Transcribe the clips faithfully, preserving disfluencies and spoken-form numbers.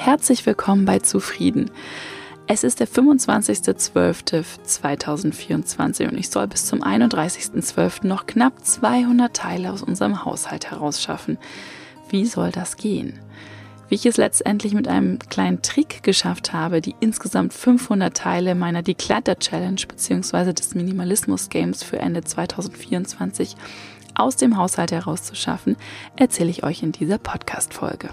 Herzlich willkommen bei Zufrieden. Es ist der fünfundzwanzigster zwölfter zweitausendvierundzwanzig und ich soll bis zum einunddreißigster zwölfter noch knapp zweihundert Teile aus unserem Haushalt herausschaffen. Wie soll das gehen? Wie ich es letztendlich mit einem kleinen Trick geschafft habe, die insgesamt fünfhundert Teile meiner Declutter-Challenge bzw. des Minimalismus-Games für Ende zweitausendvierundzwanzig aus dem Haushalt herauszuschaffen, erzähle ich euch in dieser Podcast-Folge.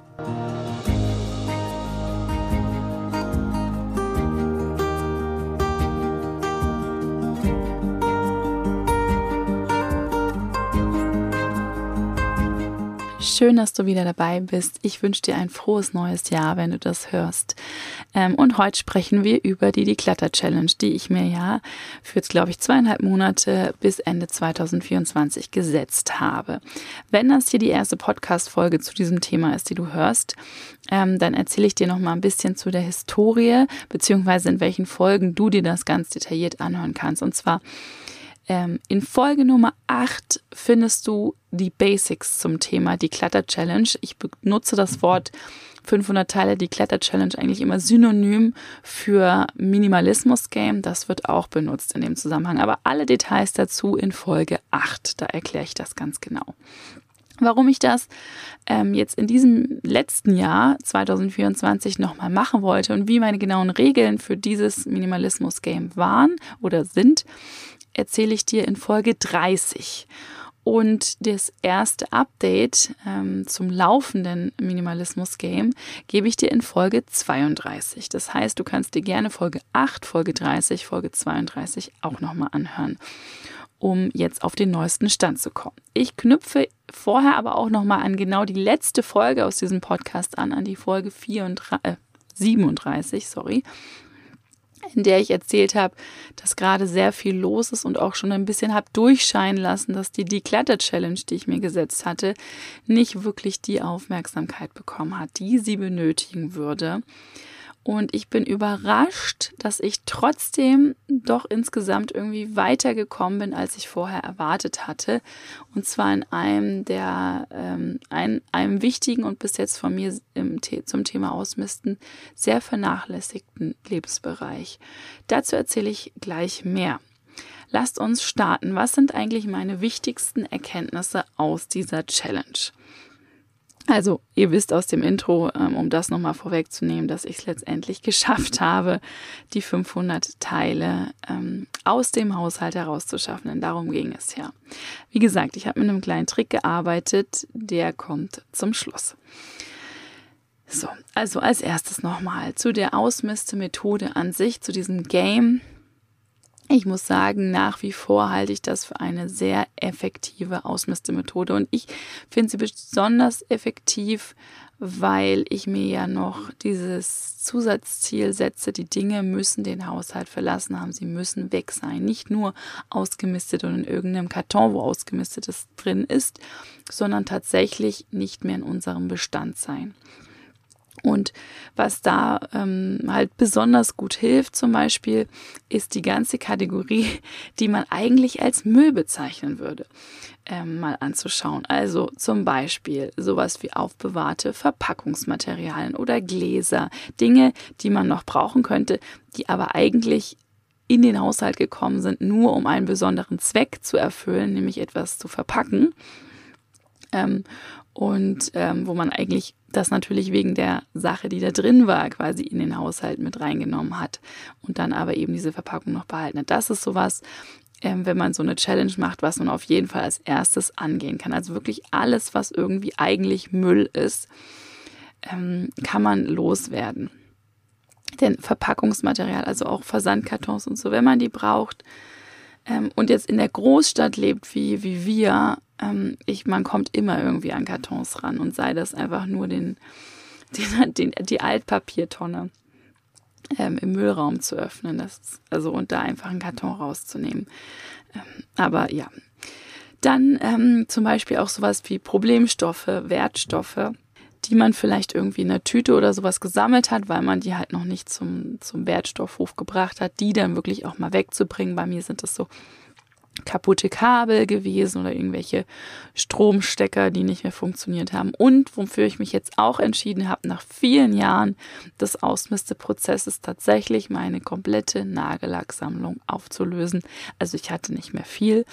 Schön, dass du wieder dabei bist. Ich wünsche dir ein frohes neues Jahr, wenn du das hörst. Ähm, und heute sprechen wir über die Declutter-Challenge, die ich mir ja für, glaube ich, zweieinhalb Monate bis Ende zweitausendvierundzwanzig gesetzt habe. Wenn das hier die erste Podcast-Folge zu diesem Thema ist, die du hörst, ähm, dann erzähle ich dir noch mal ein bisschen zu der Historie, beziehungsweise in welchen Folgen du dir das ganz detailliert anhören kannst. Und zwar Ähm, in Folge Nummer acht findest du die Basics zum Thema Declutter Challenge. Ich benutze das Wort fünfhundert Teile Declutter Challenge eigentlich immer synonym für Minimalismus Game. Das wird auch benutzt in dem Zusammenhang. Aber alle Details dazu in Folge acht. Da erkläre ich das ganz genau. Warum ich das ähm, jetzt in diesem letzten Jahr zweitausendvierundzwanzig nochmal machen wollte und wie meine genauen Regeln für dieses Minimalismus Game waren oder sind, erzähle ich dir in Folge dreißig. Und das erste Update ähm, zum laufenden Minimalismus-Game gebe ich dir in Folge zweiunddreißig. Das heißt, du kannst dir gerne Folge acht, Folge dreißig, Folge zweiunddreißig auch nochmal anhören, um jetzt auf den neuesten Stand zu kommen. Ich knüpfe vorher aber auch nochmal an genau die letzte Folge aus diesem Podcast an, an die Folge vierunddreißig, äh, siebenunddreißig, sorry, in der ich erzählt habe, dass gerade sehr viel los ist und auch schon ein bisschen habe durchscheinen lassen, dass die Declutter Challenge, die ich mir gesetzt hatte, nicht wirklich die Aufmerksamkeit bekommen hat, die sie benötigen würde. Und ich bin überrascht, dass ich trotzdem doch insgesamt irgendwie weitergekommen bin, als ich vorher erwartet hatte. Und zwar in einem der ähm, ein, einem wichtigen und bis jetzt von mir im, zum Thema Ausmisten sehr vernachlässigten Lebensbereich. Dazu erzähle ich gleich mehr. Lasst uns starten. Was sind eigentlich meine wichtigsten Erkenntnisse aus dieser Challenge? Also, ihr wisst aus dem Intro, um das nochmal vorwegzunehmen, dass ich es letztendlich geschafft habe, die fünfhundert Teile ähm, aus dem Haushalt herauszuschaffen, denn darum ging es ja. Wie gesagt, ich habe mit einem kleinen Trick gearbeitet, der kommt zum Schluss. So, also als erstes nochmal zu der Ausmistemethode an sich, zu diesem Game. Ich muss sagen, nach wie vor halte ich das für eine sehr effektive Ausmistemethode und ich finde sie besonders effektiv, weil ich mir ja noch dieses Zusatzziel setze, die Dinge müssen den Haushalt verlassen haben, sie müssen weg sein. Nicht nur ausgemistet und in irgendeinem Karton, wo ausgemistetes drin ist, sondern tatsächlich nicht mehr in unserem Bestand sein. Und was da ähm, halt besonders gut hilft zum Beispiel, ist die ganze Kategorie, die man eigentlich als Müll bezeichnen würde, ähm, mal anzuschauen. Also zum Beispiel sowas wie aufbewahrte Verpackungsmaterialien oder Gläser, Dinge, die man noch brauchen könnte, die aber eigentlich in den Haushalt gekommen sind, nur um einen besonderen Zweck zu erfüllen, nämlich etwas zu verpacken. Ähm, und ähm, wo man eigentlich das natürlich wegen der Sache, die da drin war, quasi in den Haushalt mit reingenommen hat und dann aber eben diese Verpackung noch behalten hat. Das ist sowas, ähm, wenn man so eine Challenge macht, was man auf jeden Fall als erstes angehen kann. Also wirklich alles, was irgendwie eigentlich Müll ist, ähm, kann man loswerden. Denn Verpackungsmaterial, also auch Versandkartons und so, wenn man die braucht, ähm, und jetzt in der Großstadt lebt wie, wie wir, ähm, ich, man kommt immer irgendwie an Kartons ran und sei das einfach nur den, den, den, die Altpapiertonne ähm, im Müllraum zu öffnen, das, also und da einfach einen Karton rauszunehmen. Ähm, aber ja, dann ähm, zum Beispiel auch sowas wie Problemstoffe, Wertstoffe, die man vielleicht irgendwie in einer Tüte oder sowas gesammelt hat, weil man die halt noch nicht zum, zum Wertstoffhof gebracht hat, die dann wirklich auch mal wegzubringen. Bei mir sind das so kaputte Kabel gewesen oder irgendwelche Stromstecker, die nicht mehr funktioniert haben. Und wofür ich mich jetzt auch entschieden habe, nach vielen Jahren des Ausmisteprozesses tatsächlich meine komplette Nagellacksammlung aufzulösen. Also ich hatte nicht mehr viel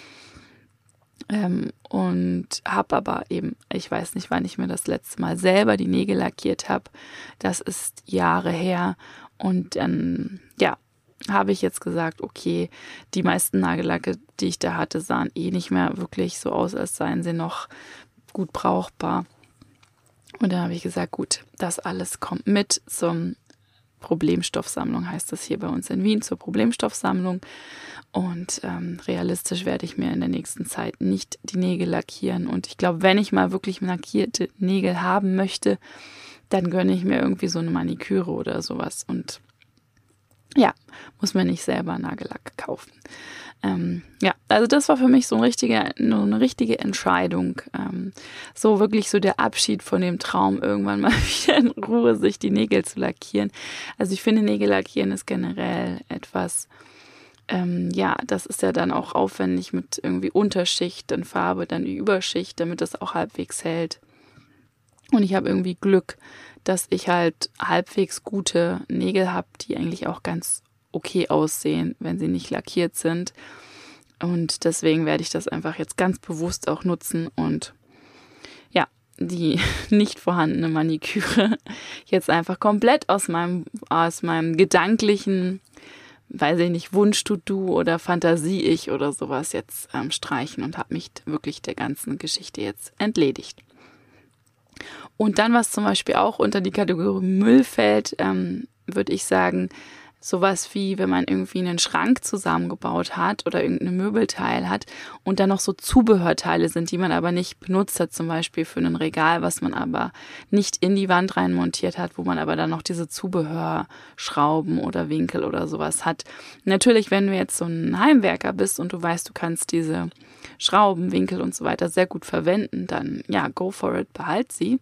ähm, und habe aber eben, ich weiß nicht, wann ich mir das letzte Mal selber die Nägel lackiert habe. Das ist Jahre her und dann, ja, habe ich jetzt gesagt, okay, die meisten Nagellacke, die ich da hatte, sahen eh nicht mehr wirklich so aus, als seien sie noch gut brauchbar. Und dann habe ich gesagt, gut, das alles kommt mit zum Problemstoffsammlung, heißt das hier bei uns in Wien, zur Problemstoffsammlung. Und ähm, realistisch werde ich mir in der nächsten Zeit nicht die Nägel lackieren. Und ich glaube, wenn ich mal wirklich lackierte Nägel haben möchte, dann gönne ich mir irgendwie so eine Maniküre oder sowas. Und ja, muss man nicht selber Nagellack kaufen. Ähm, ja, also das war für mich so eine richtige, eine richtige Entscheidung. Ähm, so wirklich so der Abschied von dem Traum, irgendwann mal wieder in Ruhe sich die Nägel zu lackieren. Also ich finde, Nägel lackieren ist generell etwas, ähm, ja, das ist ja dann auch aufwendig mit irgendwie Unterschicht, dann Farbe, dann die Überschicht, damit das auch halbwegs hält. Und ich habe irgendwie Glück, dass ich halt halbwegs gute Nägel habe, die eigentlich auch ganz okay aussehen, wenn sie nicht lackiert sind. Und deswegen werde ich das einfach jetzt ganz bewusst auch nutzen und ja, die nicht vorhandene Maniküre jetzt einfach komplett aus meinem, aus meinem gedanklichen, weiß ich nicht, Wunsch-To-Do oder Fantasie-Ich oder sowas jetzt ähm, streichen und habe mich wirklich der ganzen Geschichte jetzt entledigt. Und dann, was zum Beispiel auch unter die Kategorie Müll fällt, ähm, würde ich sagen, sowas wie, wenn man irgendwie einen Schrank zusammengebaut hat oder irgendein Möbelteil hat und dann noch so Zubehörteile sind, die man aber nicht benutzt hat, zum Beispiel für ein Regal, was man aber nicht in die Wand rein montiert hat, wo man aber dann noch diese Zubehörschrauben oder Winkel oder sowas hat. Natürlich, wenn du jetzt so ein Heimwerker bist und du weißt, du kannst diese Schrauben, Winkel und so weiter sehr gut verwenden, dann ja, go for it, behalt sie.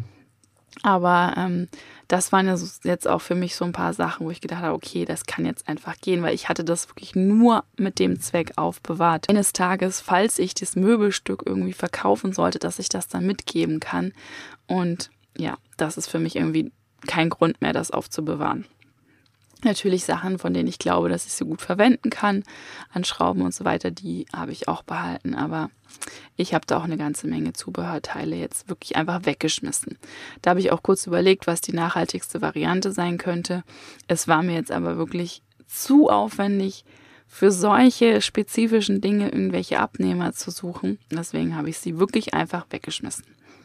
Aber ähm, das waren ja so, jetzt auch für mich so ein paar Sachen, wo ich gedacht habe, okay, das kann jetzt einfach gehen, weil ich hatte das wirklich nur mit dem Zweck aufbewahrt. Eines Tages, falls ich das Möbelstück irgendwie verkaufen sollte, dass ich das dann mitgeben kann. Und ja, das ist für mich irgendwie kein Grund mehr, das aufzubewahren. Natürlich Sachen, von denen ich glaube, dass ich sie gut verwenden kann, an Schrauben und so weiter, die habe ich auch behalten. Aber ich habe da auch eine ganze Menge Zubehörteile jetzt wirklich einfach weggeschmissen. Da habe ich auch kurz überlegt, was die nachhaltigste Variante sein könnte. Es war mir jetzt aber wirklich zu aufwendig, für solche spezifischen Dinge irgendwelche Abnehmer zu suchen. Deswegen habe ich sie wirklich einfach weggeschmissen.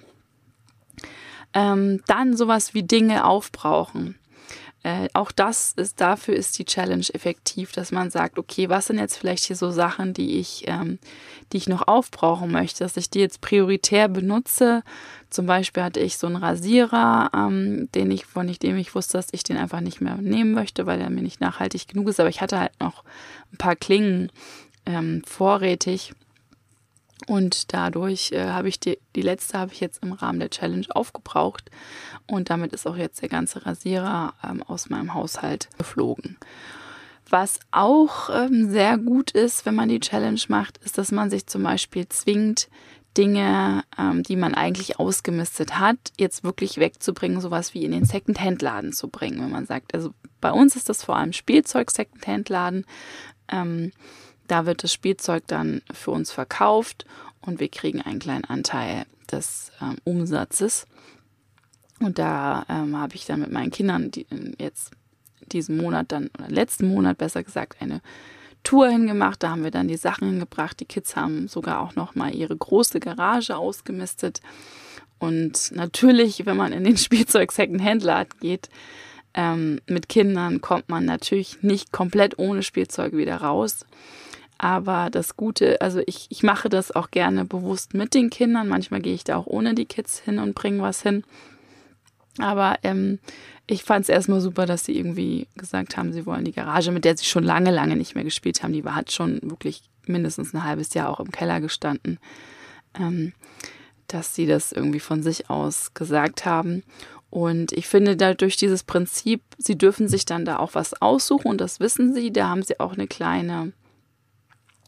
Ähm, dann sowas wie Dinge aufbrauchen. Äh, auch das ist, dafür ist die Challenge effektiv, dass man sagt, okay, was sind jetzt vielleicht hier so Sachen, die ich, ähm, die ich noch aufbrauchen möchte, dass ich die jetzt prioritär benutze. Zum Beispiel hatte ich so einen Rasierer, ähm, den ich, von dem ich wusste, dass ich den einfach nicht mehr nehmen möchte, weil er mir nicht nachhaltig genug ist. Aber ich hatte halt noch ein paar Klingen ähm, vorrätig. Und dadurch äh, habe ich die, die letzte habe ich jetzt im Rahmen der Challenge aufgebraucht und damit ist auch jetzt der ganze Rasierer ähm, aus meinem Haushalt geflogen. Was auch ähm, sehr gut ist, wenn man die Challenge macht, ist, dass man sich zum Beispiel zwingt, Dinge, ähm, die man eigentlich ausgemistet hat, jetzt wirklich wegzubringen, sowas wie in den Second-Hand-Laden zu bringen. Wenn man sagt, also bei uns ist das vor allem Spielzeug-Second-Hand-Laden, ähm, da wird das Spielzeug dann für uns verkauft und wir kriegen einen kleinen Anteil des ähm, Umsatzes. Und da ähm, habe ich dann mit meinen Kindern die, jetzt diesen Monat dann, oder letzten Monat besser gesagt, eine Tour hingemacht. Da haben wir dann die Sachen hingebracht. Die Kids haben sogar auch noch mal ihre große Garage ausgemistet. Und natürlich, wenn man in den Spielzeug-Second-Hand-Laden geht, ähm, mit Kindern kommt man natürlich nicht komplett ohne Spielzeug wieder raus. Aber das Gute, also ich, ich mache das auch gerne bewusst mit den Kindern. Manchmal gehe ich da auch ohne die Kids hin und bringe was hin. Aber ähm, ich fand es erstmal super, dass sie irgendwie gesagt haben, sie wollen die Garage, mit der sie schon lange, lange nicht mehr gespielt haben. Die war, hat schon wirklich mindestens ein halbes Jahr auch im Keller gestanden. Ähm, dass sie das irgendwie von sich aus gesagt haben. Und ich finde, dadurch dieses Prinzip, sie dürfen sich dann da auch was aussuchen und das wissen sie. Da haben sie auch eine kleine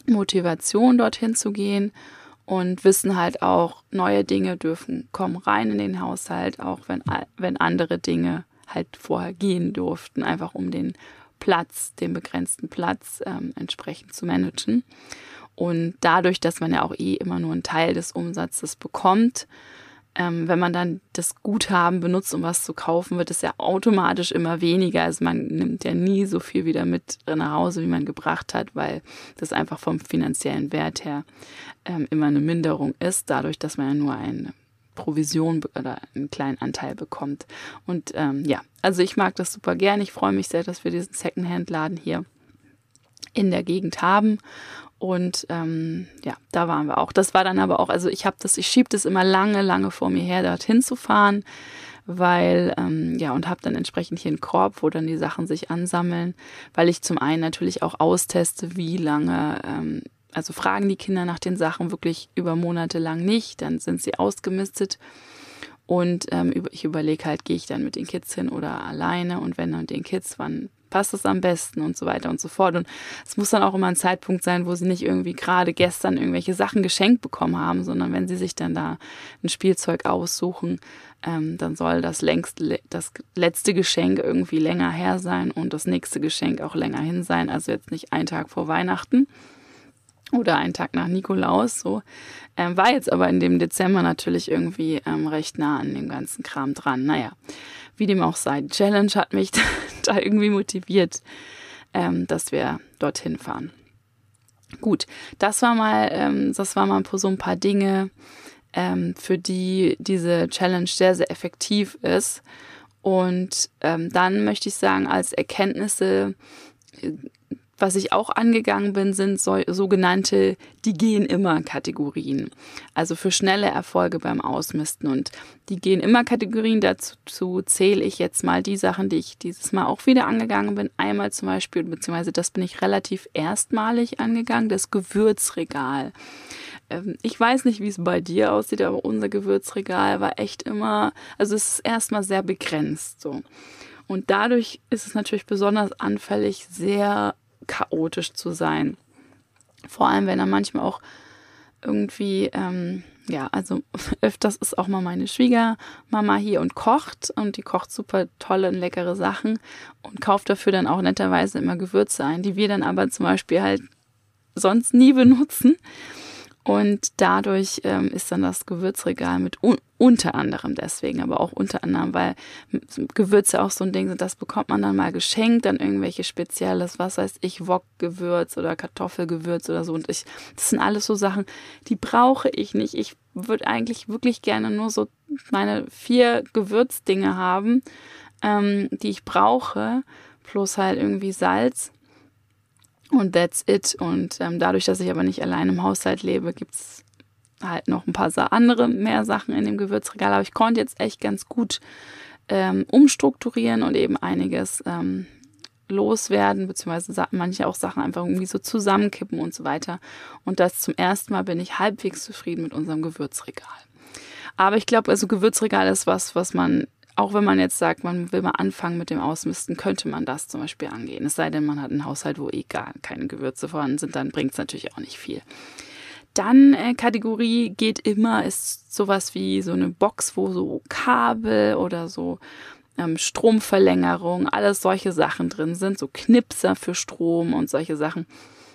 Motivation, dorthin zu gehen und wissen halt auch, neue Dinge dürfen kommen rein in den Haushalt, auch wenn, wenn andere Dinge halt vorher gehen durften, einfach um den Platz, den begrenzten Platz ähm, entsprechend zu managen. Und dadurch, dass man ja auch eh immer nur einen Teil des Umsatzes bekommt, ähm, wenn man dann das Guthaben benutzt, um was zu kaufen, wird es ja automatisch immer weniger. Also man nimmt ja nie so viel wieder mit nach Hause, wie man gebracht hat, weil das einfach vom finanziellen Wert her ähm, immer eine Minderung ist, dadurch, dass man ja nur eine Provision oder einen kleinen Anteil bekommt. Und ähm, ja, also ich mag das super gern. Ich freue mich sehr, dass wir diesen Secondhand-Laden hier in der Gegend haben. Und ähm, ja, da waren wir auch. Das war dann aber auch, also ich habe das, ich schiebe das immer lange, lange vor mir her, dorthin zu fahren, weil, ähm, ja, und habe dann entsprechend hier einen Korb, wo dann die Sachen sich ansammeln, weil ich zum einen natürlich auch austeste, wie lange, ähm, also fragen die Kinder nach den Sachen wirklich über Monate lang nicht, dann sind sie ausgemistet. Und ähm, ich überlege halt, gehe ich dann mit den Kids hin oder alleine, und wenn dann mit den Kids, wann passt es am besten und so weiter und so fort. Und es muss dann auch immer ein Zeitpunkt sein, wo sie nicht irgendwie gerade gestern irgendwelche Sachen geschenkt bekommen haben, sondern wenn sie sich dann da ein Spielzeug aussuchen, ähm, dann soll das längst, das letzte Geschenk irgendwie länger her sein und das nächste Geschenk auch länger hin sein. Also jetzt nicht ein Tag vor Weihnachten oder einen Tag nach Nikolaus, so. Ähm, war jetzt aber in dem Dezember natürlich irgendwie ähm, recht nah an dem ganzen Kram dran. Naja, wie dem auch sei, die Challenge hat mich da irgendwie motiviert, ähm, dass wir dorthin fahren. Gut, das war mal, ähm, das war mal so ein paar Dinge, ähm, für die diese Challenge sehr, sehr effektiv ist. Und ähm, dann möchte ich sagen, als Erkenntnisse, was ich auch angegangen bin, sind so, sogenannte Die gehen immer Kategorien. Also für schnelle Erfolge beim Ausmisten. Und die gehen immer Kategorien, dazu zähle ich jetzt mal die Sachen, die ich dieses Mal auch wieder angegangen bin. Einmal zum Beispiel, beziehungsweise das bin ich relativ erstmalig angegangen, das Gewürzregal. Ähm, ich weiß nicht, wie es bei dir aussieht, aber unser Gewürzregal war echt immer, also es ist erstmal sehr begrenzt so. Und dadurch ist es natürlich besonders anfällig, sehr chaotisch zu sein. Vor allem, wenn er manchmal auch irgendwie, ähm, ja, also öfters ist auch mal meine Schwiegermama hier und kocht, und die kocht super tolle und leckere Sachen und kauft dafür dann auch netterweise immer Gewürze ein, die wir dann aber zum Beispiel halt sonst nie benutzen. Und dadurch ähm, ist dann das Gewürzregal mit un- unter anderem deswegen, aber auch unter anderem, weil Gewürze auch so ein Ding sind, das bekommt man dann mal geschenkt, dann irgendwelche Spezielles, was heißt ich, Wok-Gewürz oder Kartoffelgewürz oder so. Und ich, das sind alles so Sachen, die brauche ich nicht. Ich würde eigentlich wirklich gerne nur so meine vier Gewürzdinge haben, ähm, die ich brauche, plus halt irgendwie Salz. Und that's it. Und ähm, dadurch, dass ich aber nicht allein im Haushalt lebe, gibt's halt noch ein paar andere mehr Sachen in dem Gewürzregal. Aber ich konnte jetzt echt ganz gut ähm, umstrukturieren und eben einiges ähm, loswerden, beziehungsweise manche auch Sachen einfach irgendwie so zusammenkippen und so weiter. Und das zum ersten Mal bin ich halbwegs zufrieden mit unserem Gewürzregal. Aber ich glaube, also Gewürzregal ist was, was man, auch wenn man jetzt sagt, man will mal anfangen mit dem Ausmisten, könnte man das zum Beispiel angehen. Es sei denn, man hat einen Haushalt, wo eh gar keine Gewürze vorhanden sind, dann bringt es natürlich auch nicht viel. Dann äh, Kategorie geht immer, ist sowas wie so eine Box, wo so Kabel oder so ähm, Stromverlängerung, alles solche Sachen drin sind, so Knipser für Strom und solche Sachen.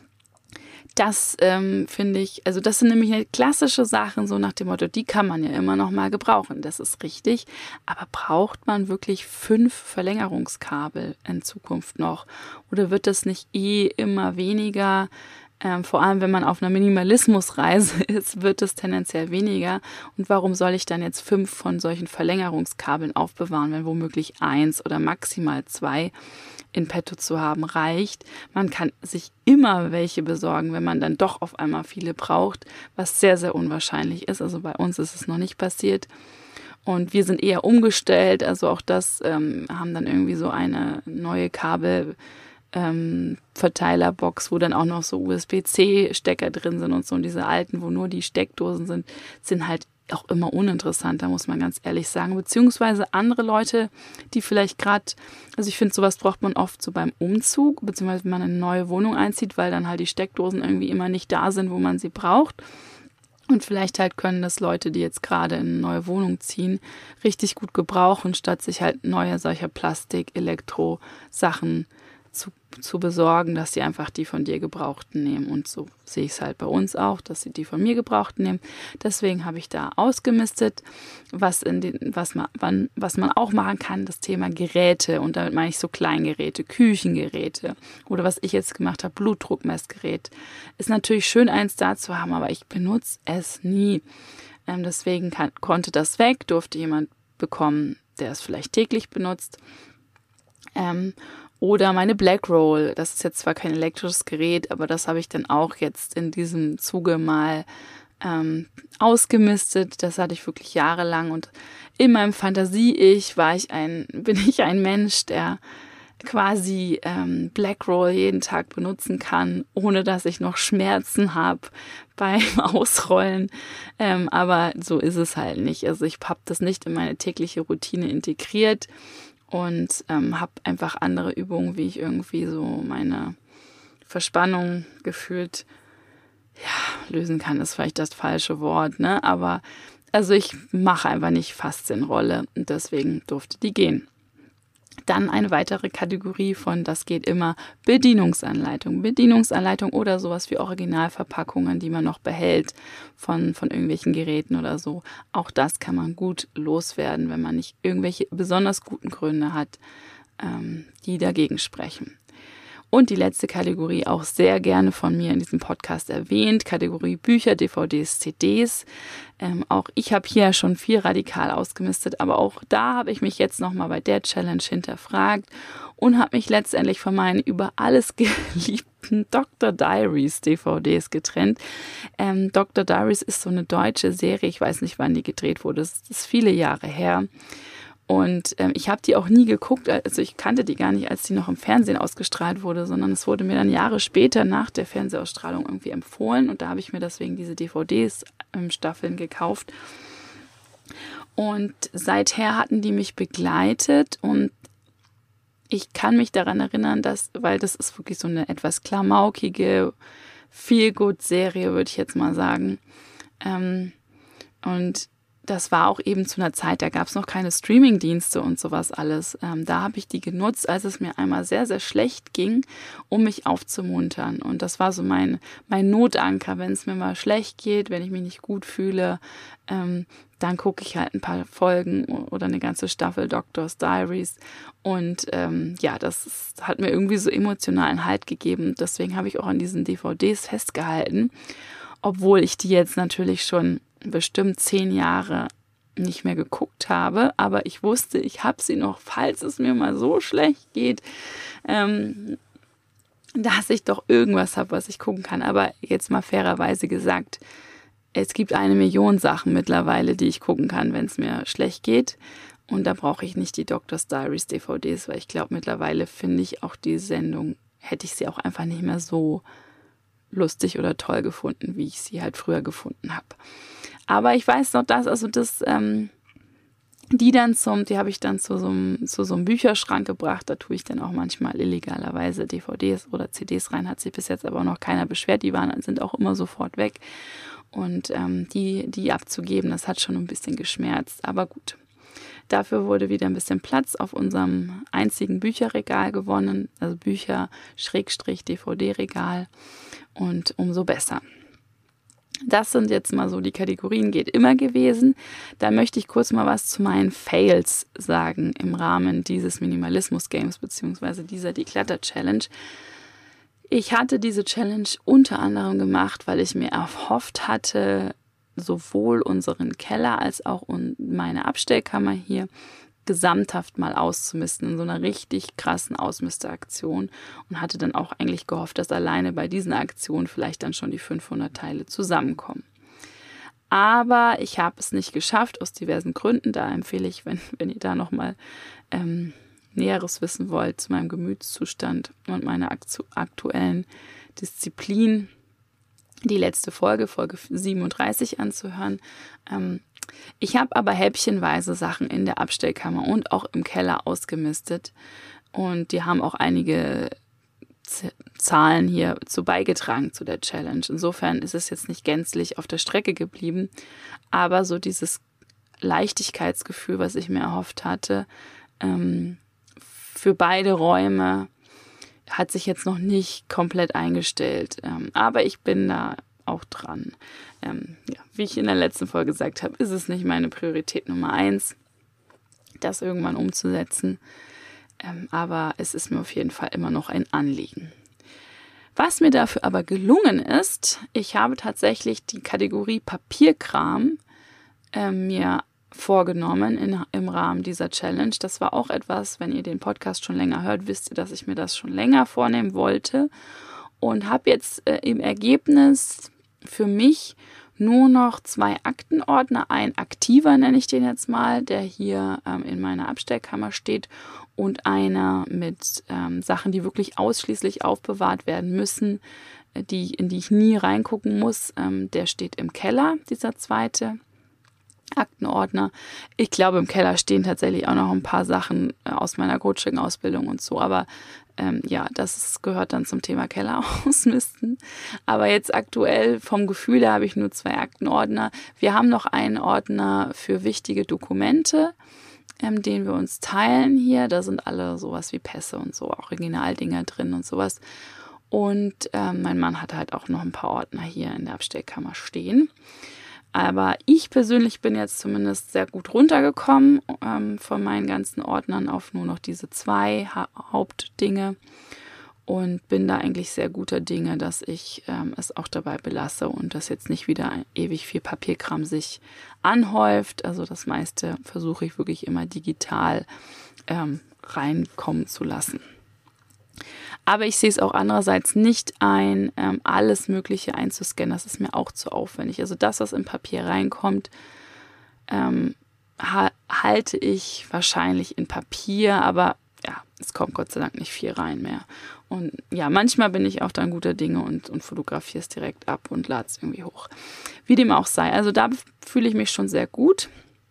Das ähm, finde ich, also das sind nämlich klassische Sachen, so nach dem Motto, die kann man ja immer noch mal gebrauchen, das ist richtig, aber braucht man wirklich fünf Verlängerungskabel in Zukunft noch? Oder wird das nicht eh immer weniger? Ähm, vor allem, wenn man auf einer Minimalismusreise ist, wird es tendenziell weniger. Und warum soll ich dann jetzt fünf von solchen Verlängerungskabeln aufbewahren, wenn womöglich eins oder maximal zwei in petto zu haben reicht? Man kann sich immer welche besorgen, wenn man dann doch auf einmal viele braucht, was sehr, sehr unwahrscheinlich ist. Also bei uns ist es noch nicht passiert. Und wir sind eher umgestellt. Also auch das ähm, haben dann irgendwie so eine neue Kabel- Ähm, Verteilerbox, wo dann auch noch so U S B C Stecker drin sind und so. Und diese alten, wo nur die Steckdosen sind, sind halt auch immer uninteressanter, muss man ganz ehrlich sagen. Beziehungsweise andere Leute, die vielleicht gerade, also ich finde, sowas braucht man oft so beim Umzug, beziehungsweise wenn man in eine neue Wohnung einzieht, weil dann halt die Steckdosen irgendwie immer nicht da sind, wo man sie braucht. Und vielleicht halt können das Leute, die jetzt gerade in eine neue Wohnung ziehen, richtig gut gebrauchen, statt sich halt neue solcher Plastik-, Elektro-Sachen zu, zu besorgen, dass sie einfach die von dir Gebrauchten nehmen. Und so sehe ich es halt bei uns auch, dass sie die von mir Gebrauchten nehmen. Deswegen habe ich da ausgemistet, was, in den, was, man, wann, was man auch machen kann, das Thema Geräte. Und damit meine ich so Kleingeräte, Küchengeräte oder was ich jetzt gemacht habe, Blutdruckmessgerät. Ist natürlich schön, eins da zu haben, aber ich benutze es nie. Ähm, deswegen kann, konnte das weg, durfte jemand bekommen, der es vielleicht täglich benutzt. Ähm, Oder meine Black Roll, das ist jetzt zwar kein elektrisches Gerät, aber das habe ich dann auch jetzt in diesem Zuge mal ähm, ausgemistet. Das hatte ich wirklich jahrelang und in meinem Fantasie-Ich war ich ein, bin ich ein Mensch, der quasi ähm, Black Roll jeden Tag benutzen kann, ohne dass ich noch Schmerzen habe beim Ausrollen. Ähm, aber so ist es halt nicht. Also ich habe das nicht in meine tägliche Routine integriert. Und ähm, habe einfach andere Übungen, wie ich irgendwie so meine Verspannung gefühlt, ja, lösen kann, ist vielleicht das falsche Wort, ne? Aber also ich mache einfach nicht Faszienrolle und deswegen durfte die gehen. Dann eine weitere Kategorie von das geht immer, Bedienungsanleitung. Bedienungsanleitung oder sowas wie Originalverpackungen, die man noch behält von, von irgendwelchen Geräten oder so. Auch das kann man gut loswerden, wenn man nicht irgendwelche besonders guten Gründe hat, ähm, die dagegen sprechen. Und die letzte Kategorie, auch sehr gerne von mir in diesem Podcast erwähnt, Kategorie Bücher, D V Ds, C Ds. Ähm, auch ich habe hier schon viel radikal ausgemistet, aber auch da habe ich mich jetzt nochmal bei der Challenge hinterfragt und habe mich letztendlich von meinen über alles geliebten Doktor Diaries D V Ds getrennt. Ähm, Doktor Diaries ist so eine deutsche Serie, ich weiß nicht, wann die gedreht wurde, das ist viele Jahre her. Und ähm, ich habe die auch nie geguckt, also ich kannte die gar nicht, als die noch im Fernsehen ausgestrahlt wurde, sondern es wurde mir dann Jahre später nach der Fernsehausstrahlung irgendwie empfohlen und da habe ich mir deswegen diese D V Ds, ähm, Staffeln gekauft. Und seither hatten die mich begleitet und ich kann mich daran erinnern, dass, weil das ist wirklich so eine etwas klamaukige Feel-Good-Serie, würde ich jetzt mal sagen. Ähm, und das war auch eben zu einer Zeit, da gab es noch keine Streaming-Dienste und sowas alles. Ähm, da habe ich die genutzt, als es mir einmal sehr, sehr schlecht ging, um mich aufzumuntern. Und das war so mein, mein Notanker, wenn es mir mal schlecht geht, wenn ich mich nicht gut fühle, ähm, dann gucke ich halt ein paar Folgen oder eine ganze Staffel Doctor's Diaries. Und ähm, ja, das ist, hat mir irgendwie so emotionalen Halt gegeben. Deswegen habe ich auch an diesen D V Ds festgehalten, obwohl ich die jetzt natürlich schon bestimmt zehn Jahre nicht mehr geguckt habe, aber ich wusste, ich habe sie noch, falls es mir mal so schlecht geht, ähm, dass ich doch irgendwas habe, was ich gucken kann. Aber jetzt mal fairerweise gesagt, es gibt eine Million Sachen mittlerweile, die ich gucken kann, wenn es mir schlecht geht. Und da brauche ich nicht die Doctor's Diaries D V Ds, weil ich glaube, mittlerweile finde ich auch die Sendung, hätte ich sie auch einfach nicht mehr so lustig oder toll gefunden, wie ich sie halt früher gefunden habe. Aber ich weiß noch, dass, also das, ähm, die dann zum, die habe ich dann zu so, einem, zu so einem Bücherschrank gebracht, da tue ich dann auch manchmal illegalerweise D V Ds oder C Ds rein, hat sich bis jetzt aber noch keiner beschwert, die waren, sind auch immer sofort weg und ähm, die, die abzugeben, das hat schon ein bisschen geschmerzt, aber gut. Dafür wurde wieder ein bisschen Platz auf unserem einzigen Bücherregal gewonnen, also Bücher-D V D-Regal und umso besser. Das sind jetzt mal so die Kategorien, geht immer gewesen. Da möchte ich kurz mal was zu meinen Fails sagen im Rahmen dieses Minimalismus-Games beziehungsweise dieser Declutter-Challenge. Ich hatte diese Challenge unter anderem gemacht, weil ich mir erhofft hatte, sowohl unseren Keller als auch meine Abstellkammer hier gesamthaft mal auszumisten in so einer richtig krassen Ausmisteraktion und hatte dann auch eigentlich gehofft, dass alleine bei diesen Aktionen vielleicht dann schon die fünfhundert Teile zusammenkommen. Aber ich habe es nicht geschafft, aus diversen Gründen. Da empfehle ich, wenn, wenn ihr da nochmal ähm, Näheres wissen wollt zu meinem Gemütszustand und meiner aktu- aktuellen Disziplin, die letzte Folge, Folge siebenunddreißig anzuhören. Ähm, ich habe aber häppchenweise Sachen in der Abstellkammer und auch im Keller ausgemistet und die haben auch einige Z- Zahlen hier zu beigetragen zu der Challenge. Insofern ist es jetzt nicht gänzlich auf der Strecke geblieben, aber so dieses Leichtigkeitsgefühl, was ich mir erhofft hatte, ähm, für beide Räume hat sich jetzt noch nicht komplett eingestellt. Ähm, aber ich bin da auch dran. Ähm, ja, wie ich in der letzten Folge gesagt habe, ist es nicht meine Priorität Nummer eins, das irgendwann umzusetzen. Ähm, aber es ist mir auf jeden Fall immer noch ein Anliegen. Was mir dafür aber gelungen ist, ich habe tatsächlich die Kategorie Papierkram äh, mir vorgenommen in, im Rahmen dieser Challenge. Das war auch etwas, wenn ihr den Podcast schon länger hört, wisst ihr, dass ich mir das schon länger vornehmen wollte und habe jetzt äh, im Ergebnis für mich nur noch zwei Aktenordner, ein aktiver nenne ich den jetzt mal, der hier ähm, in meiner Abstellkammer steht und einer mit ähm, Sachen, die wirklich ausschließlich aufbewahrt werden müssen, äh, die, in die ich nie reingucken muss. Ähm, der steht im Keller, dieser zweite Aktenordner. Ich glaube, im Keller stehen tatsächlich auch noch ein paar Sachen aus meiner Coaching-Ausbildung und so, aber ähm, ja, das ist, gehört dann zum Thema Keller ausmisten. Aber jetzt aktuell vom Gefühl her habe ich nur zwei Aktenordner. Wir haben noch einen Ordner für wichtige Dokumente, ähm, den wir uns teilen hier. Da sind alle sowas wie Pässe und so, Originaldinger drin und sowas. Und ähm, mein Mann hat halt auch noch ein paar Ordner hier in der Abstellkammer stehen. Aber ich persönlich bin jetzt zumindest sehr gut runtergekommen ähm, von meinen ganzen Ordnern auf nur noch diese zwei ha- Hauptdinge und bin da eigentlich sehr guter Dinge, dass ich ähm, es auch dabei belasse und dass jetzt nicht wieder ewig viel Papierkram sich anhäuft. Also das meiste versuche ich wirklich immer digital ähm, reinkommen zu lassen. Aber ich sehe es auch andererseits nicht ein, ähm, alles Mögliche einzuscannen. Das ist mir auch zu aufwendig. Also das, was in Papier reinkommt, ähm, ha- halte ich wahrscheinlich in Papier. Aber ja, es kommt Gott sei Dank nicht viel rein mehr. Und ja, manchmal bin ich auch dann guter Dinge und, und fotografiere es direkt ab und lade es irgendwie hoch. Wie dem auch sei. Also da fühle ich mich schon sehr gut.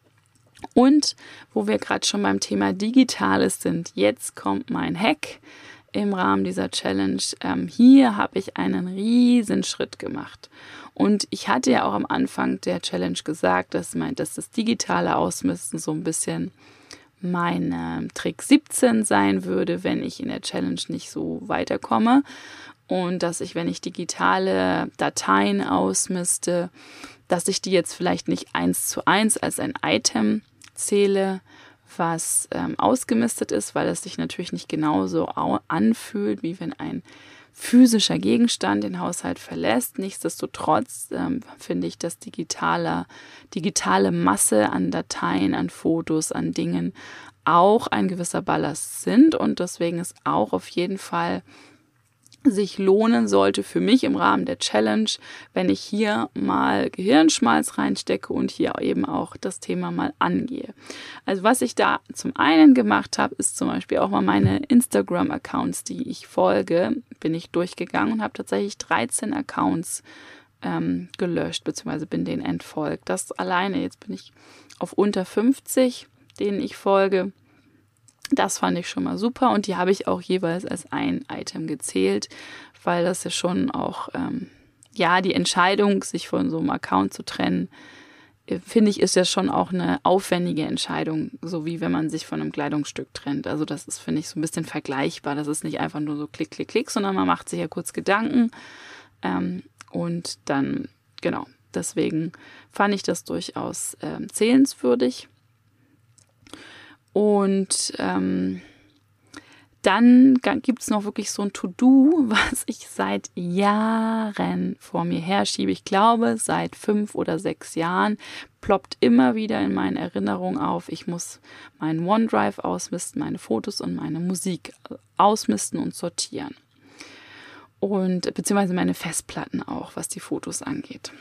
Und wo wir gerade schon beim Thema Digitales sind, jetzt kommt mein Hack im Rahmen dieser Challenge. Ähm, hier habe ich einen riesen Schritt gemacht. Und ich hatte ja auch am Anfang der Challenge gesagt, dass, mein, dass das digitale Ausmisten so ein bisschen mein äh, Trick siebzehn sein würde, wenn ich in der Challenge nicht so weiterkomme. Und dass ich, wenn ich digitale Dateien ausmiste, dass ich die jetzt vielleicht nicht eins zu eins als ein Item zähle, was ähm, ausgemistet ist, weil es sich natürlich nicht genauso anfühlt, wie wenn ein physischer Gegenstand den Haushalt verlässt. Nichtsdestotrotz ähm, finde ich, dass digitale, digitale Masse an Dateien, an Fotos, an Dingen auch ein gewisser Ballast sind und deswegen ist auch auf jeden Fall sich lohnen sollte für mich im Rahmen der Challenge, wenn ich hier mal Gehirnschmalz reinstecke und hier eben auch das Thema mal angehe. Also was ich da zum einen gemacht habe, ist zum Beispiel auch mal meine Instagram-Accounts, die ich folge, bin ich durchgegangen und habe tatsächlich dreizehn Accounts ähm, gelöscht, beziehungsweise bin denen entfolgt. Das alleine, jetzt bin ich auf unter fünfzig, denen ich folge. Das fand ich schon mal super und die habe ich auch jeweils als ein Item gezählt, weil das ja schon auch, ähm, ja, die Entscheidung, sich von so einem Account zu trennen, äh, finde ich, ist ja schon auch eine aufwendige Entscheidung, so wie wenn man sich von einem Kleidungsstück trennt. Also das ist, finde ich, so ein bisschen vergleichbar. Das ist nicht einfach nur so klick, klick, klick, sondern man macht sich ja kurz Gedanken ähm, und dann, genau, deswegen fand ich das durchaus ähm, zählenswürdig. Und ähm, dann gibt es noch wirklich so ein To-Do, was ich seit Jahren vor mir herschiebe. Ich glaube, seit fünf oder sechs Jahren ploppt immer wieder in meinen Erinnerungen auf, ich muss meinen OneDrive ausmisten, meine Fotos und meine Musik ausmisten und sortieren. Und beziehungsweise meine Festplatten auch, was die Fotos angeht.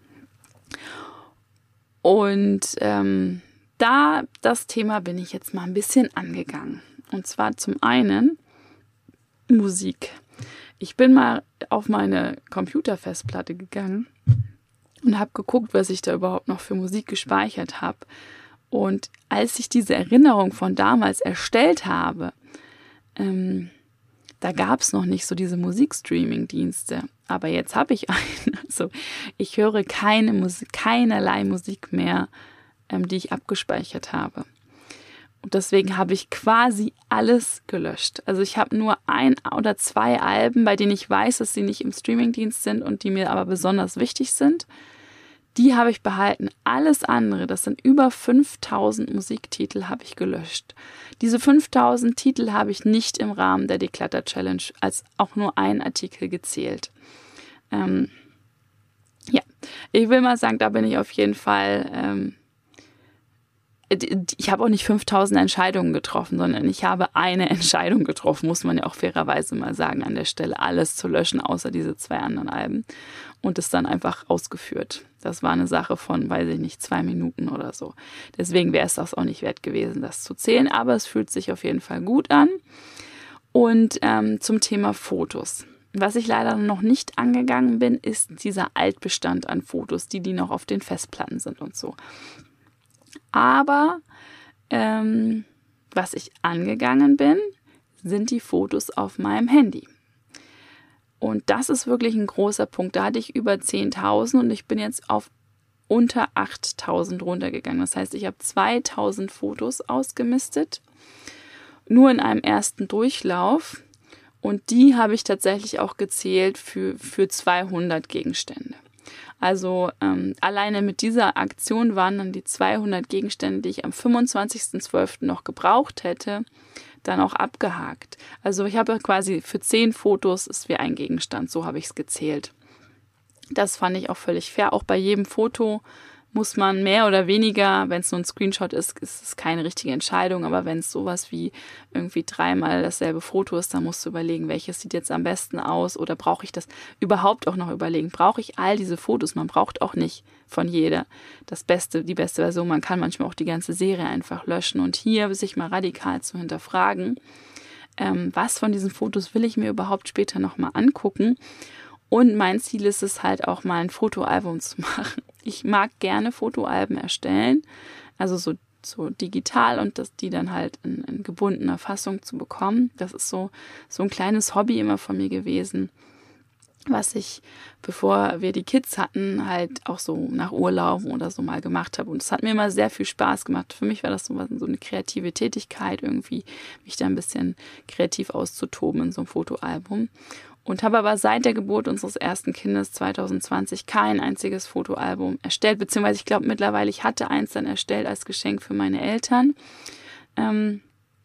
Und ähm, Da, das Thema bin ich jetzt mal ein bisschen angegangen. Und zwar zum einen Musik. ich bin mal auf meine Computerfestplatte gegangen und habe geguckt, was ich da überhaupt noch für Musik gespeichert habe. Und als ich diese Erinnerung von damals erstellt habe, ähm, da gab es noch nicht so diese Musikstreaming-Dienste. Aber jetzt habe ich einen. Also ich höre keine Musik, keinerlei Musik mehr, ähm, die ich abgespeichert habe. Und deswegen habe ich quasi alles gelöscht. Also ich habe nur ein oder zwei Alben, bei denen ich weiß, dass sie nicht im Streamingdienst sind und die mir aber besonders wichtig sind. Die habe ich behalten. Alles andere, das sind über fünftausend Musiktitel, habe ich gelöscht. Diese fünftausend Titel habe ich nicht im Rahmen der Declutter Challenge als auch nur ein Artikel gezählt. Ähm, ja, ich will mal sagen, da bin ich auf jeden Fall... Ähm, ich habe auch nicht fünftausend Entscheidungen getroffen, sondern ich habe eine Entscheidung getroffen, muss man ja auch fairerweise mal sagen, an der Stelle alles zu löschen, außer diese zwei anderen Alben und es dann einfach ausgeführt. Das war eine Sache von, weiß ich nicht, zwei Minuten oder so. Deswegen wäre es das auch nicht wert gewesen, das zu zählen, aber es fühlt sich auf jeden Fall gut an. Und ähm, zum Thema Fotos. Was ich leider noch nicht angegangen bin, ist dieser Altbestand an Fotos, die, die noch auf den Festplatten sind und so. Aber ähm, was ich angegangen bin, sind die Fotos auf meinem Handy. Und das ist wirklich ein großer Punkt. Da hatte ich über zehntausend und ich bin jetzt auf unter achttausend runtergegangen. Das heißt, ich habe zweitausend Fotos ausgemistet, nur in einem ersten Durchlauf. Und die habe ich tatsächlich auch gezählt für, für zweihundert Gegenstände. Also ähm, alleine mit dieser Aktion waren dann die zweihundert Gegenstände, die ich am fünfundzwanzigsten zwölften noch gebraucht hätte, dann auch abgehakt. Also ich habe quasi für zehn Fotos ist wie ein Gegenstand, so habe ich es gezählt. Das fand ich auch völlig fair. Auch bei jedem Foto muss man mehr oder weniger, wenn es nur ein Screenshot ist, ist es keine richtige Entscheidung, aber wenn es sowas wie irgendwie dreimal dasselbe Foto ist, dann musst du überlegen, welches sieht jetzt am besten aus oder brauche ich das überhaupt auch noch überlegen, brauche ich all diese Fotos, man braucht auch nicht von jeder das Beste, die beste Version, man kann manchmal auch die ganze Serie einfach löschen und hier sich mal radikal zu hinterfragen, ähm, was von diesen Fotos will ich mir überhaupt später nochmal angucken. Und mein Ziel ist es halt auch mal ein Fotoalbum zu machen. Ich mag gerne Fotoalben erstellen, also so, so digital und das, die dann halt in, in gebundener Fassung zu bekommen. Das ist so, so ein kleines Hobby immer von mir gewesen, was ich, bevor wir die Kids hatten, halt auch so nach Urlauben oder so mal gemacht habe. Und es hat mir immer sehr viel Spaß gemacht. Für mich war das so, so eine kreative Tätigkeit, irgendwie mich da ein bisschen kreativ auszutoben in so einem Fotoalbum. Und habe aber seit der Geburt unseres ersten Kindes zwanzig zwanzig kein einziges Fotoalbum erstellt, beziehungsweise ich glaube mittlerweile, ich hatte eins dann erstellt als Geschenk für meine Eltern. Ähm,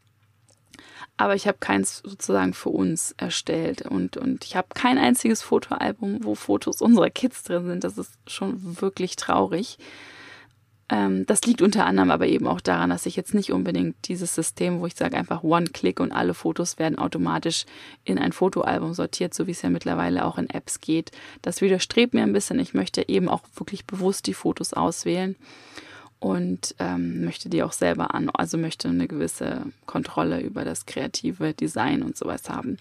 aber ich habe keins sozusagen für uns erstellt und, und ich habe kein einziges Fotoalbum, wo Fotos unserer Kids drin sind. Das ist schon wirklich traurig. Ähm, das liegt unter anderem aber eben auch daran, dass ich jetzt nicht unbedingt dieses System, wo ich sage einfach One-Click und alle Fotos werden automatisch in ein Fotoalbum sortiert, so wie es ja mittlerweile auch in Apps geht. Das widerstrebt mir ein bisschen. Ich möchte eben auch wirklich bewusst die Fotos auswählen und ähm, möchte die auch selber an, also möchte eine gewisse Kontrolle über das kreative Design und sowas haben.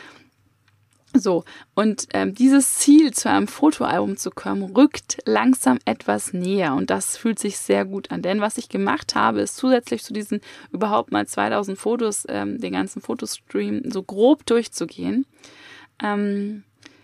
So, und ähm, dieses Ziel, zu einem Fotoalbum zu kommen, rückt langsam etwas näher und das fühlt sich sehr gut an. Denn was ich gemacht habe, ist zusätzlich zu diesen überhaupt mal zweitausend Fotos, ähm, den ganzen Fotostream so grob durchzugehen, ähm,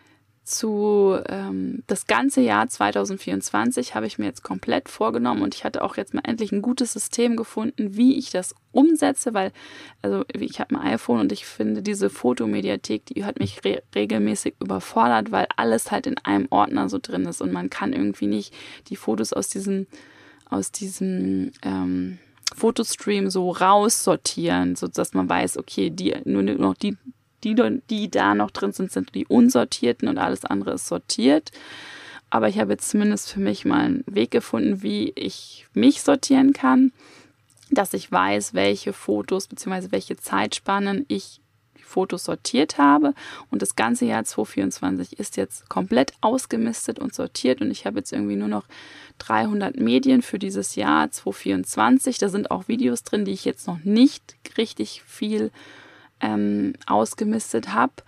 zu ähm, das ganze Jahr zwanzig vierundzwanzig habe ich mir jetzt komplett vorgenommen und ich hatte auch jetzt mal endlich ein gutes System gefunden, wie ich das umsetze, weil also ich habe ein iPhone und ich finde diese Fotomediathek, die hat mich re- regelmäßig überfordert, weil alles halt in einem Ordner so drin ist und man kann irgendwie nicht die Fotos aus diesem aus diesem ähm, Fotostream so raussortieren, sodass man weiß, okay, die nur noch die Die, die da noch drin sind, sind die unsortierten und alles andere ist sortiert. Aber ich habe jetzt zumindest für mich mal einen Weg gefunden, wie ich mich sortieren kann, dass ich weiß, welche Fotos bzw. welche Zeitspannen ich die Fotos sortiert habe. Und das ganze Jahr zwanzig vierundzwanzig ist jetzt komplett ausgemistet und sortiert und ich habe jetzt irgendwie nur noch dreihundert Medien für dieses Jahr zwanzig vierundzwanzig. Da sind auch Videos drin, die ich jetzt noch nicht richtig viel Ähm, ausgemistet habe.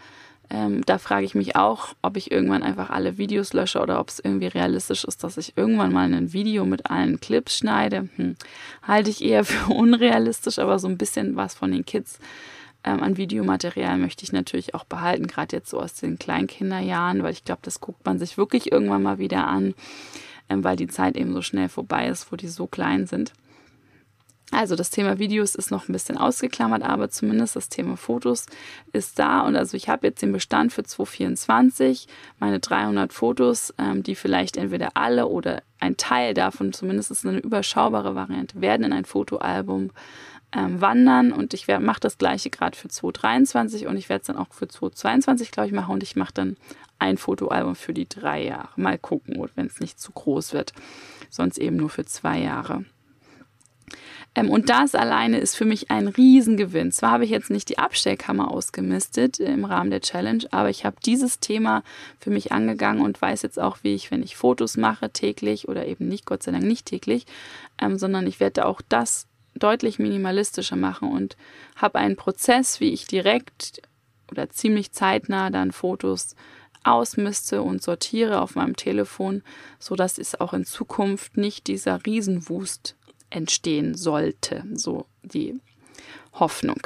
Ähm, da frage ich mich auch, ob ich irgendwann einfach alle Videos lösche oder ob es irgendwie realistisch ist, dass ich irgendwann mal ein Video mit allen Clips schneide. Hm, halte ich eher für unrealistisch, aber so ein bisschen was von den Kids ähm, an Videomaterial möchte ich natürlich auch behalten, gerade jetzt so aus den Kleinkinderjahren, weil ich glaube, das guckt man sich wirklich irgendwann mal wieder an, ähm, weil die Zeit eben so schnell vorbei ist, wo die so klein sind. Also das Thema Videos ist noch ein bisschen ausgeklammert, aber zumindest das Thema Fotos ist da. Und also ich habe jetzt den Bestand für zwanzig vierundzwanzig, meine dreihundert Fotos, ähm, die vielleicht entweder alle oder ein Teil davon, zumindest ist eine überschaubare Variante, werden in ein Fotoalbum ähm, wandern. Und ich mache das Gleiche gerade für zwanzig dreiundzwanzig und ich werde es dann auch für zwanzig zweiundzwanzig, glaube ich, machen. Und ich mache dann ein Fotoalbum für die drei Jahre. Mal gucken, oder wenn es nicht zu groß wird, sonst eben nur für zwei Jahre. Und das alleine ist für mich ein Riesengewinn. Zwar habe ich jetzt nicht die Abstellkammer ausgemistet im Rahmen der Challenge, aber ich habe dieses Thema für mich angegangen und weiß jetzt auch, wie ich, wenn ich Fotos mache täglich oder eben nicht, Gott sei Dank nicht täglich, ähm, sondern ich werde auch das deutlich minimalistischer machen und habe einen Prozess, wie ich direkt oder ziemlich zeitnah dann Fotos ausmiste und sortiere auf meinem Telefon, sodass es auch in Zukunft nicht dieser Riesenwust entstehen sollte, so die Hoffnung.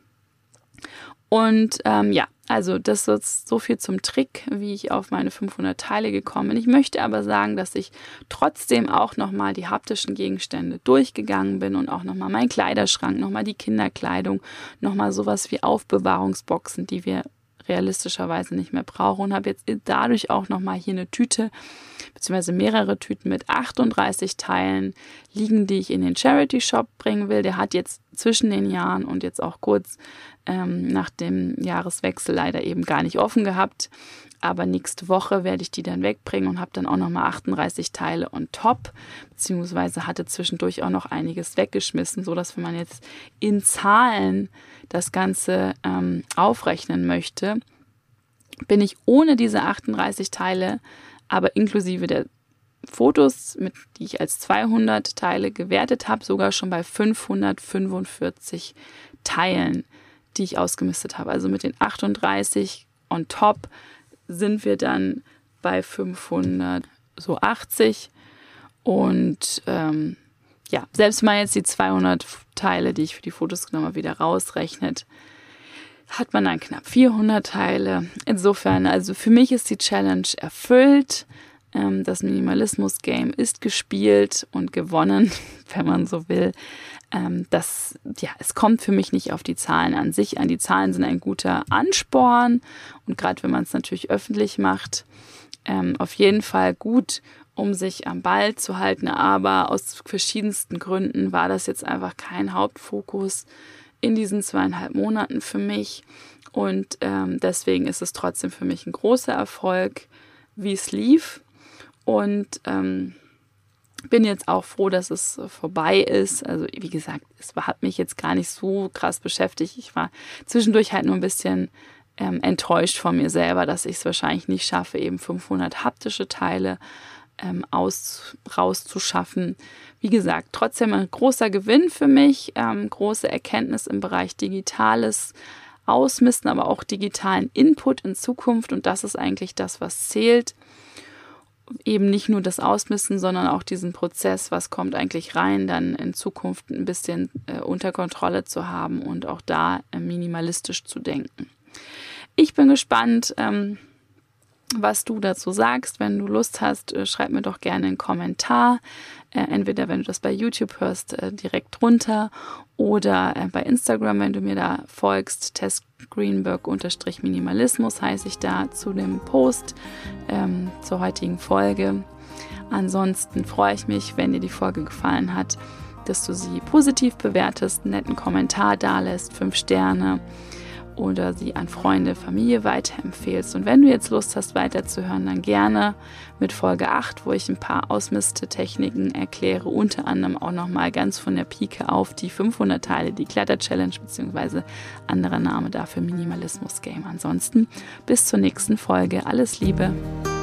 Und ähm, ja, also das ist so viel zum Trick, wie ich auf meine fünfhundert Teile gekommen bin. Ich möchte aber sagen, dass ich trotzdem auch nochmal die haptischen Gegenstände durchgegangen bin und auch nochmal meinen Kleiderschrank, nochmal die Kinderkleidung, nochmal sowas wie Aufbewahrungsboxen, die wir realistischerweise nicht mehr brauche und habe jetzt dadurch auch nochmal hier eine Tüte beziehungsweise mehrere Tüten mit achtunddreißig Teilen liegen, die ich in den Charity Shop bringen will. Der hat jetzt zwischen den Jahren und jetzt auch kurz ähm, nach dem Jahreswechsel leider eben gar nicht offen gehabt, aber nächste Woche werde ich die dann wegbringen und habe dann auch nochmal achtunddreißig Teile on top, beziehungsweise hatte zwischendurch auch noch einiges weggeschmissen, sodass, wenn man jetzt in Zahlen das Ganze ähm, aufrechnen möchte, bin ich ohne diese achtunddreißig Teile, aber inklusive der Fotos, mit, die ich als zweihundert Teile gewertet habe, sogar schon bei fünfhundertfünfundvierzig Teilen, die ich ausgemistet habe. Also mit den achtunddreißig on top sind wir dann bei fünfhundertachtzig und ähm, ja, selbst wenn man jetzt die zweihundert Teile, die ich für die Fotos genommen habe, wieder rausrechnet, hat man dann knapp vierhundert Teile. Insofern, also für mich ist die Challenge erfüllt. Ähm, das Minimalismus-Game ist gespielt und gewonnen, wenn man so will. Ähm, das, ja, es kommt für mich nicht auf die Zahlen an sich an. Die Zahlen sind ein guter Ansporn und gerade wenn man es natürlich öffentlich macht, ähm, auf jeden Fall gut, um sich am Ball zu halten. Aber aus verschiedensten Gründen war das jetzt einfach kein Hauptfokus in diesen zweieinhalb Monaten für mich. Und ähm, deswegen ist es trotzdem für mich ein großer Erfolg, wie es lief. Und ähm, bin jetzt auch froh, dass es vorbei ist. Also wie gesagt, es hat mich jetzt gar nicht so krass beschäftigt. Ich war zwischendurch halt nur ein bisschen ähm, enttäuscht von mir selber, dass ich es wahrscheinlich nicht schaffe, eben fünfhundert haptische Teile ähm, aus, rauszuschaffen. Wie gesagt, trotzdem ein großer Gewinn für mich, ähm, große Erkenntnis im Bereich Digitales Ausmisten, aber auch digitalen Input in Zukunft. Und das ist eigentlich das, was zählt. Eben nicht nur das Ausmisten, sondern auch diesen Prozess, was kommt eigentlich rein, dann in Zukunft ein bisschen äh, unter Kontrolle zu haben und auch da äh, minimalistisch zu denken. Ich bin gespannt, ähm, was du dazu sagst. Wenn du Lust hast, äh, schreib mir doch gerne einen Kommentar. Äh, entweder, wenn du das bei YouTube hörst, äh, direkt drunter oder äh, bei Instagram, wenn du mir da folgst, Tess Greenberg-Minimalismus heiße ich da zu dem Post ähm, zur heutigen Folge. Ansonsten freue ich mich, wenn dir die Folge gefallen hat, dass du sie positiv bewertest, einen netten Kommentar dalässt, fünf Sterne oder sie an Freunde, Familie weiterempfehlst. Und wenn du jetzt Lust hast, weiterzuhören, dann gerne mit Folge acht, wo ich ein paar Ausmistetechniken erkläre, unter anderem auch nochmal ganz von der Pike auf die fünfhundert Teile, die Kletter-Challenge, beziehungsweise anderer Name dafür, Minimalismus-Game. Ansonsten bis zur nächsten Folge. Alles Liebe!